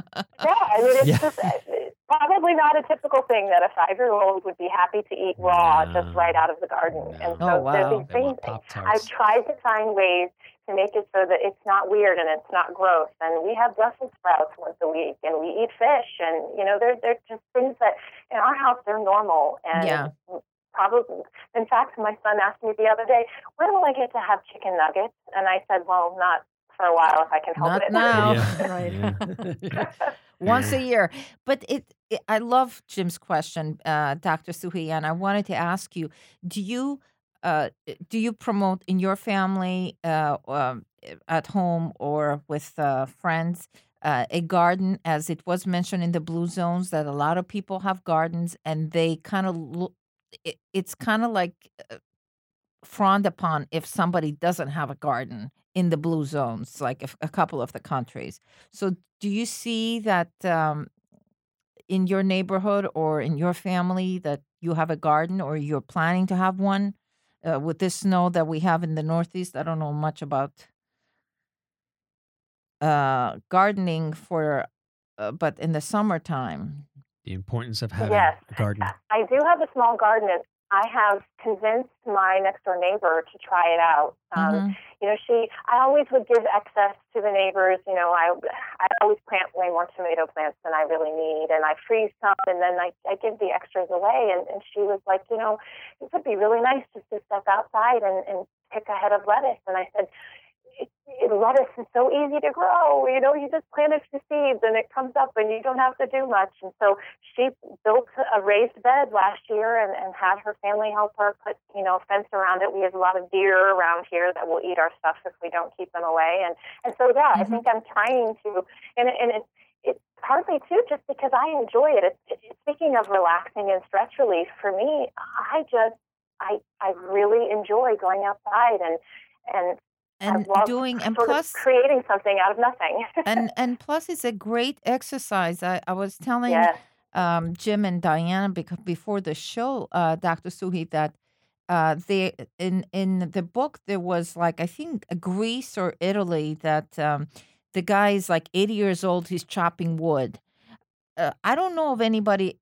I mean, it's Yeah. just probably not a typical thing that a 5-year-old would be happy to eat raw just right out of the garden. No. And so Oh, wow. there's these They want things. Pop-Tarts. I've tried to find ways to make it so that it's not weird and it's not gross. And we have Brussels sprouts once a week, and we eat fish, and they're just things that in our house they're normal. And Yeah. probably, in fact, my son asked me the other day, "When will I get to have chicken nuggets?" And I said, "Well, not for a while if I can help Not it." now. Yeah. Right. Yeah. Once a year. But I love Jim's question, Dr. Suhi, and I wanted to ask you, do you promote in your family, at home or with friends, a garden, as it was mentioned in the blue zones, that a lot of people have gardens and they kind of look, it's kind of like frowned upon if somebody doesn't have a garden in the blue zones, like a couple of the countries. So do you see that in your neighborhood or in your family that you have a garden or you're planning to have one with this snow that we have in the Northeast? I don't know much about gardening but in the summertime. The importance of having Yes. a garden. I do have a small garden, and I have convinced my next door neighbor to try it out. Mhm. I always would give excess to the neighbors. I always plant way more tomato plants than I really need, and I freeze some, and then I give the extras away. And she was like, it would be really nice just to step outside and pick a head of lettuce. And I said, lettuce is so easy to grow. You know, you just plant a few seeds and it comes up and you don't have to do much. And so she built a raised bed last year and had her family help her put, you know, a fence around it. We have a lot of deer around here that will eat our stuff if we don't keep them away. And so, yeah, I think I'm trying to, and it's partly too just because I enjoy it. Speaking of relaxing and stress relief, for me, I really enjoy going outside and doing, and sort plus of creating something out of nothing. and plus it's a great exercise. I was telling Yes. Jim and Diana before the show, Dr. Suhi, that they in the book there was, like, I think Greece or Italy, that the guy is like 80 years old. He's chopping wood. I don't know of anybody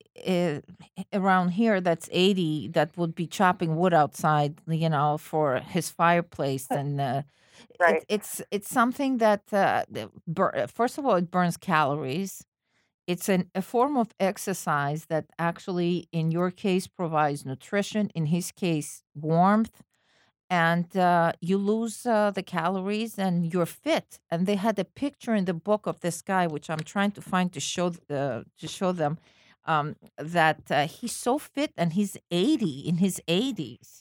around here that's 80 that would be chopping wood outside, you know, for his fireplace. And Right. it's something that first of all, it burns calories. It's a form of exercise that actually, in your case, provides nutrition. In his case, warmth, and you lose the calories and you're fit. And they had a picture in the book of this guy, which I'm trying to find to show them, that he's so fit and he's 80, in his 80s.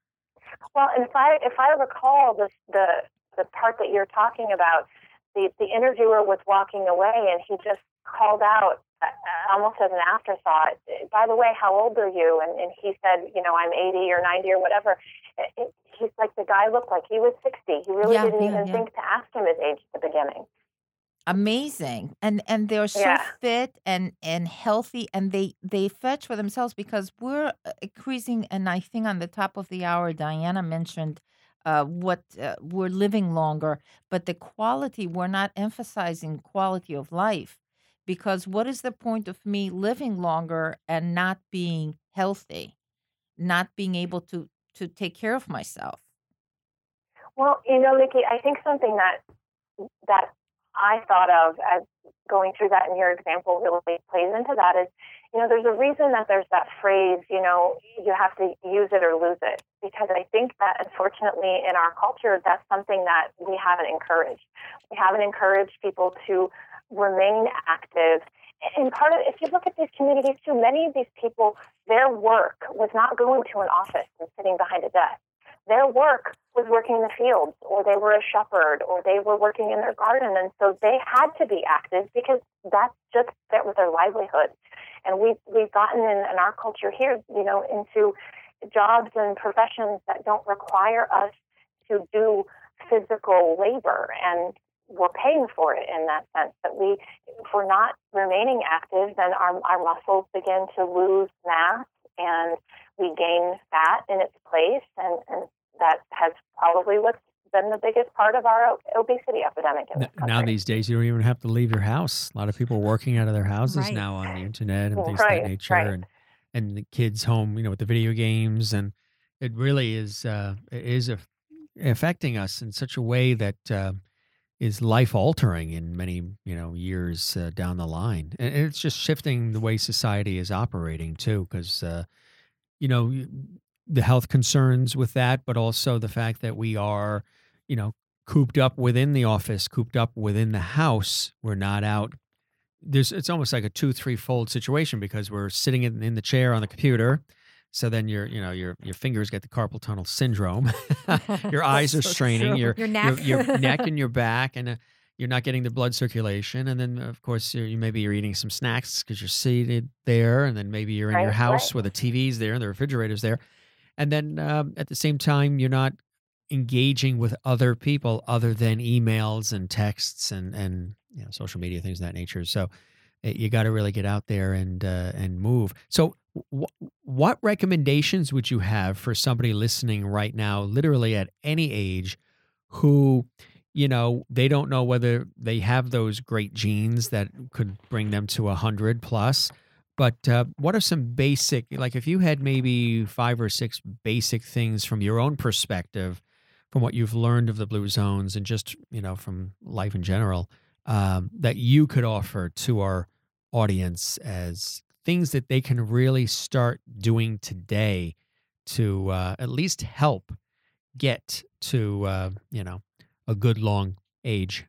Well, and if I recall the part that you're talking about, the interviewer was walking away and he just called out almost as an afterthought, by the way, how old are you? And he said, you know, I'm 80 or 90 or whatever. He's like, the guy looked like he was 60. He really didn't even think to ask him his age at the beginning. Amazing. And they're so fit and healthy, and they fetch for themselves, because we're increasing. And I think on the top of the hour, Diana mentioned what we're living longer, but the quality, we're not emphasizing quality of life, because what is the point of me living longer and not being healthy, not being able to take care of myself? Well, you know, Nikki, I think something that I thought of as going through that in your example really plays into that is, you know, there's a reason that there's that phrase, you know, you have to use it or lose it. Because I think that, unfortunately, in our culture, that's something that we haven't encouraged. We haven't encouraged people to remain active. And part of, if you look at these communities too, many of these people, their work was not going to an office and sitting behind a desk. Their work was working in the fields, or they were a shepherd, or they were working in their garden. And so they had to be active because that's just fit with their livelihood. And we've gotten in our culture here, you know, into jobs and professions that don't require us to do physical labor. And we're paying for it in that sense. That if we're not remaining active, then our muscles begin to lose mass and we gain fat in its place. And that has probably what's been the biggest part of our obesity epidemic in this country. Now these days, you don't even have to leave your house. A lot of people are working out of their houses now on the internet and things of that nature, and the kids home, you know, with the video games, and it really is affecting us in such a way that is life altering in many, you know, years down the line, and it's just shifting the way society is operating too, because you know, the health concerns with that, but also the fact that we are, you know, cooped up within the office, cooped up within the house. We're not out. It's almost like a 2-3-fold situation, because we're sitting in the chair on the computer. So then your fingers get the carpal tunnel syndrome. Your eyes are straining. Your neck and your back, and you're not getting the blood circulation. And then, of course, maybe you're eating some snacks because you're seated there, and then maybe you're in your house where the TV's there and the refrigerator's there. And then at the same time, you're not engaging with other people other than emails and texts and you know, social media, things of that nature. So you got to really get out there and move. So what recommendations would you have for somebody listening right now, literally at any age, who, you know, they don't know whether they have those great genes that could bring them to 100 plus? But what are some basic, like if you had maybe 5 or 6 basic things from your own perspective, from what you've learned of the blue zones and just, you know, from life in general, that you could offer to our audience as things that they can really start doing today to at least help get to, you know, a good long age?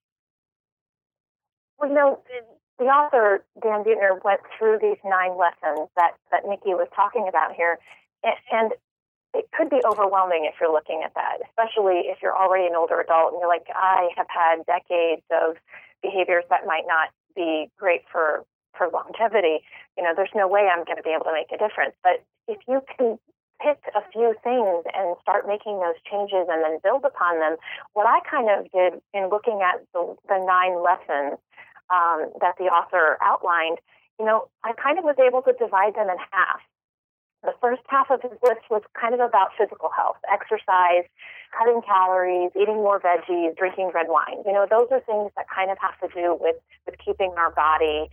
Well, the author, Dan Buettner, went through these 9 lessons that Nikki was talking about here. And it could be overwhelming if you're looking at that, especially if you're already an older adult and you're like, I have had decades of behaviors that might not be great for longevity. There's no way I'm going to be able to make a difference. But if you can pick a few things and start making those changes and then build upon them, what I kind of did in looking at the 9 lessons that the author outlined, I kind of was able to divide them in half. The first half of his list was kind of about physical health, exercise, cutting calories, eating more veggies, drinking red wine. Those are things that kind of have to do with keeping our body,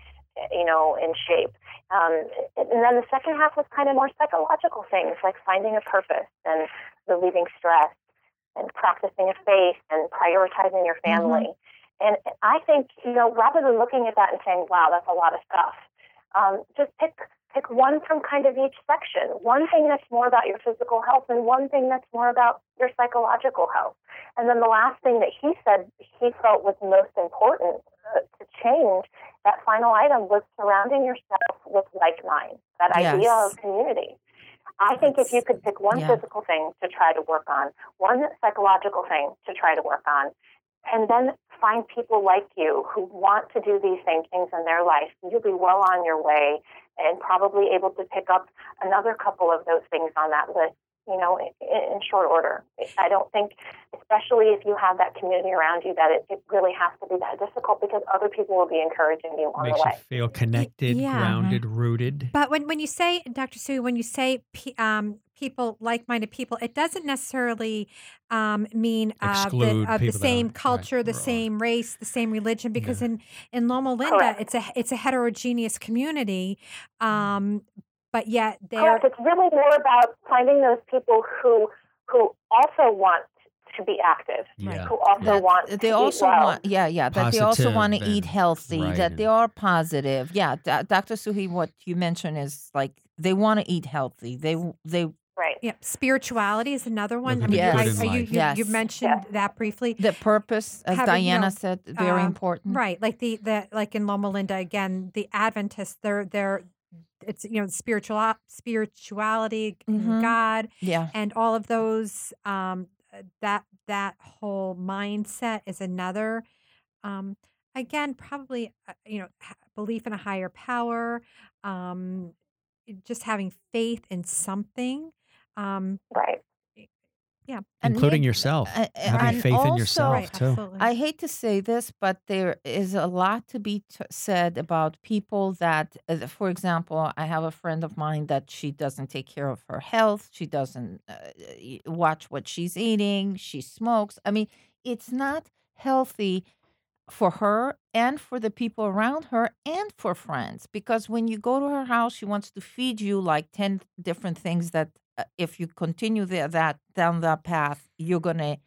in shape. And then the second half was kind of more psychological things like finding a purpose and relieving stress and practicing a faith and prioritizing your family. And I think, rather than looking at that and saying, wow, that's a lot of stuff, just pick one from kind of each section, one thing that's more about your physical health and one thing that's more about your psychological health. And then the last thing that he said he felt was most important to change, that final item, was surrounding yourself with like minds, that idea of community. I think if you could pick one physical thing to try to work on, one psychological thing to try to work on, and then find people like you who want to do these same things in their life, you'll be well on your way and probably able to pick up another couple of those things on that list, in short order. I don't think, especially if you have that community around you, that it really has to be that difficult, because other people will be encouraging you on the way. Makes you feel connected, grounded, rooted. But when you say, Dr. Sue, when you say people, like-minded people, it doesn't necessarily mean the same culture, the same race, the same religion, because in Loma Linda, it's a heterogeneous community. But yet it's really more about finding those people who also want to be active, who also want to eat well. That they also want to eat healthy, that they are positive. Yeah, Dr. Suhi, what you mentioned is like they want to eat healthy. They Right. Yeah, spirituality is another one. You've mentioned that briefly. The purpose, as Diana said, very important. Right, like the like in Loma Linda again, the Adventists, they're it's spirituality, God, and all of those. That whole mindset is another. Again, probably belief in a higher power. Just having faith in something. Right. Yeah. Including yourself. Having faith in yourself, too. Absolutely. I hate to say this, but there is a lot to be said about people that, for example, I have a friend of mine that she doesn't take care of her health. She doesn't watch what she's eating. She smokes. I mean, it's not healthy for her and for the people around her and for friends, because when you go to her house, she wants to feed you like 10 different things that if you continue down that path, you're going to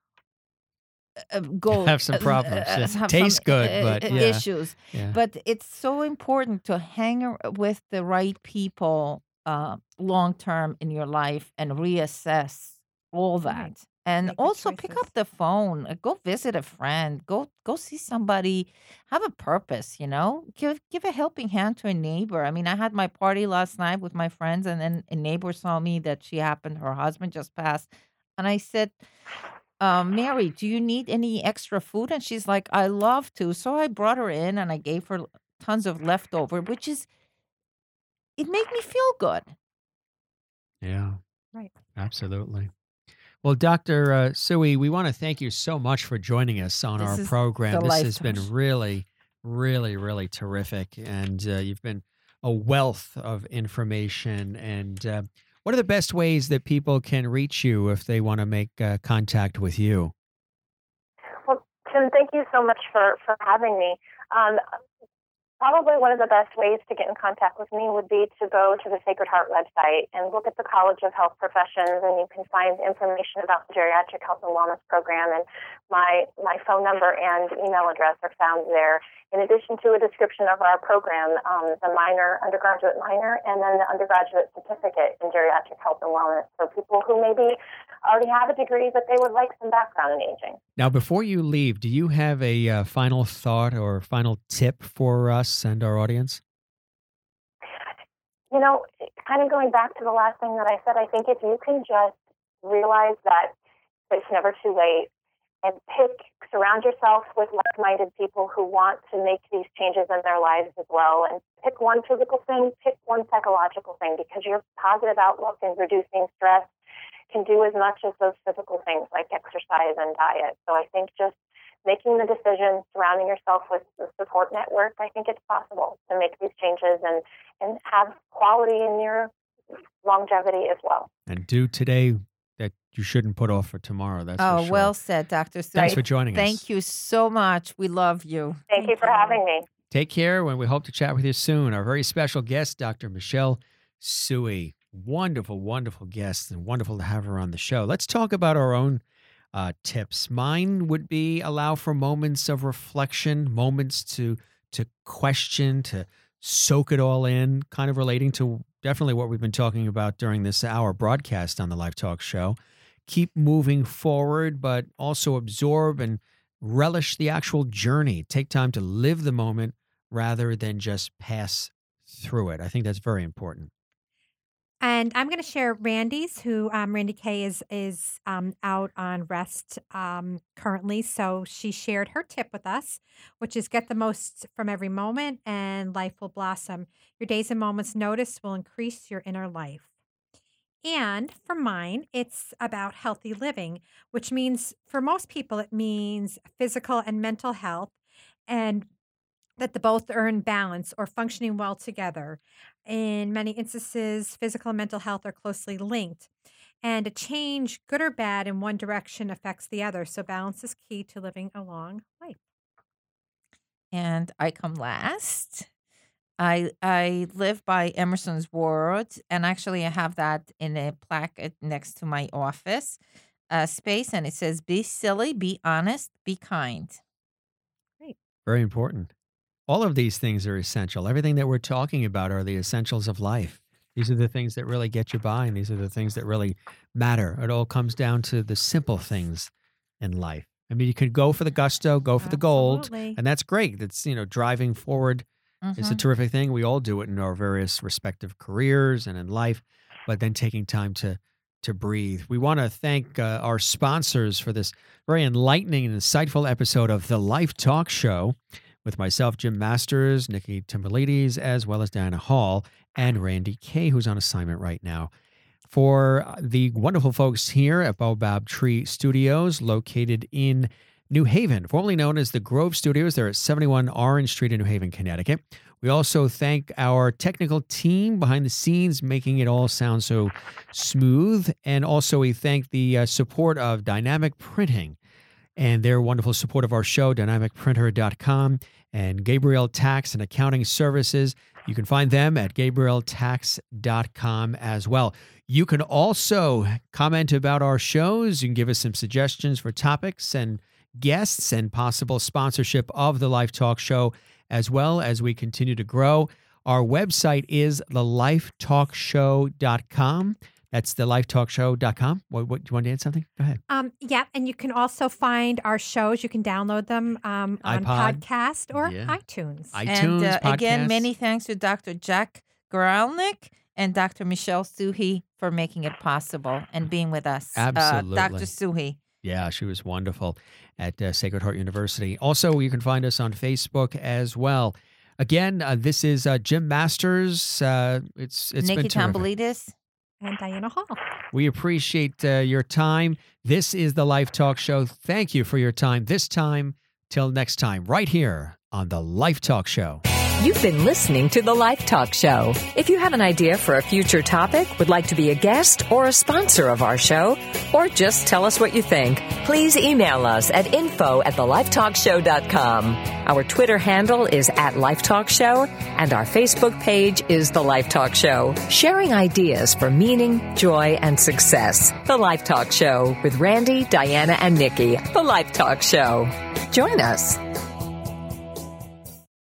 go have some problems. Taste good, but issues. Yeah. But it's so important to hang with the right people long term in your life and reassess all that. Right. And Make good also pick choices. up the phone, go visit a friend, go see somebody, have a purpose, give a helping hand to a neighbor. I mean, I had my party last night with my friends, and then a neighbor saw me that her husband just passed. And I said, Mary, do you need any extra food? And she's like, I love to. So I brought her in and I gave her tons of leftover, it made me feel good. Yeah. Right. Absolutely. Well, Dr. Suhi, we want to thank you so much for joining us on our program. This has been really, really, really terrific. And you've been a wealth of information. And what are the best ways that people can reach you if they want to make contact with you? Well, Tim, thank you so much for having me. Probably one of the best ways to get in contact with me would be to go to the Sacred Heart website and look at the College of Health Professions, and you can find information about the Geriatric Health and Wellness Program, and my phone number and email address are found there, in addition to a description of our program, the undergraduate minor, and then the undergraduate certificate in Geriatric Health and Wellness for people who maybe already have a degree, but they would like some background in aging. Now, before you leave, do you have a final thought or final tip for us and our audience? You know, kind of going back to the last thing that I said, I think if you can just realize that it's never too late and surround yourself with like-minded people who want to make these changes in their lives as well, and pick one physical thing, pick one psychological thing, because your positive outlook and reducing stress can do as much as those physical things like exercise and diet. So I think just making the decision, surrounding yourself with the support network, I think it's possible to make these changes and have quality in your longevity as well. And do today that you shouldn't put off for tomorrow. That's for sure. Well said, Dr. Sue. Thanks for joining us. Thank you so much. We love you. Thank you for having me. Take care, and we hope to chat with you soon. Our very special guest, Dr. Michelle Suey. Wonderful, wonderful guest, and wonderful to have her on the show. Let's talk about our own tips. Mine would be allow for moments of reflection, moments to question, to soak it all in, kind of relating to definitely what we've been talking about during this hour broadcast on the Life Talk Show. Keep moving forward, but also absorb and relish the actual journey. Take time to live the moment rather than just pass through it. I think that's very important. And I'm going to share Randy's, who Randy Kay is out on rest currently. So she shared her tip with us, which is get the most from every moment and life will blossom. Your days and moments noticed will increase your inner life. And for mine, it's about healthy living, which means for most people, it means physical and mental health, and that the both are in balance or functioning well together. In many instances, physical and mental health are closely linked, and a change, good or bad, in one direction affects the other. So balance is key to living a long life. And I come last. I live by Emerson's words, and actually I have that in a plaque next to my office space, and it says, be silly, be honest, be kind. Great. Very important. All of these things are essential. Everything that we're talking about are the essentials of life. These are the things that really get you by, and these are the things that really matter. It all comes down to the simple things in life. I mean, you could go for the gusto, go for the gold, and that's great. That's, driving forward is a terrific thing. We all do it in our various respective careers and in life, but then taking time to breathe. We want to thank our sponsors for this very enlightening and insightful episode of the Life Talk Show with myself, Jim Masters, Nikki Timberladies, as well as Diana Hall and Randy Kay, who's on assignment right now. For the wonderful folks here at Baobab Tree Studios, located in New Haven, formerly known as the Grove Studios. They're at 71 Orange Street in New Haven, Connecticut. We also thank our technical team behind the scenes, making it all sound so smooth. And also we thank the support of Dynamic Printing and their wonderful support of our show, dynamicprinter.com, and Gabriel Tax and Accounting Services. You can find them at gabrieltax.com as well. You can also comment about our shows. You can give us some suggestions for topics and guests and possible sponsorship of the Life Talk Show as well as we continue to grow. Our website is thelifetalkshow.com. That's thelifetalkshow.com. What do you want to add something? Go ahead. Yeah, and you can also find our shows. You can download them on podcast or iTunes. And again, many thanks to Dr. Jack Gralnick and Dr. Michelle Suey for making it possible and being with us. Absolutely. Dr. Suey. Yeah, she was wonderful at Sacred Heart University. Also, you can find us on Facebook as well. Again, this is Jim Masters. It's Nikki been terrific. Tambolidis. And Diana Hall. We appreciate your time. This is the Life Talk Show. Thank you for your time this time. Till next time, right here on the Life Talk Show. You've been listening to The Life Talk Show. If you have an idea for a future topic, would like to be a guest or a sponsor of our show, or just tell us what you think, please email us at info@thelifetalkshow.com. Our Twitter handle is @LifeTalkShow, and our Facebook page is The Life Talk Show. Sharing ideas for meaning, joy, and success. The Life Talk Show with Randy, Diana, and Nikki. The Life Talk Show. Join us.